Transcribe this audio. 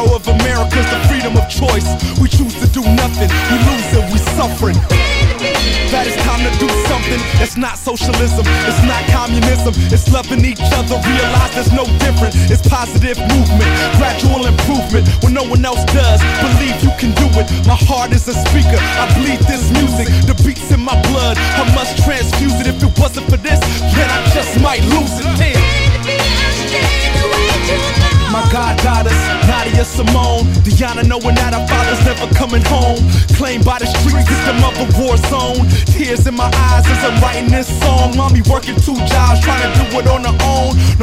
power of America's the freedom of choice. We choose to do nothing, we lose it, we suffering. That it's time to do something that's not socialism, it's not communism, it's loving each other, realize there's no different. It's positive movement, gradual improvement when no one else does. Believe you can do it. My heart is a speaker, I bleed this music. The beats in my blood, I must transfuse it. If it wasn't for this, then I just might lose it. Damn. My goddaughter's Nadia Simone, Deanna knowing that our father's never coming home. Claimed by the streets, victim of a war zone. Tears in my eyes as I'm writing this song. Mommy working 2 jobs, trying to do it on her own.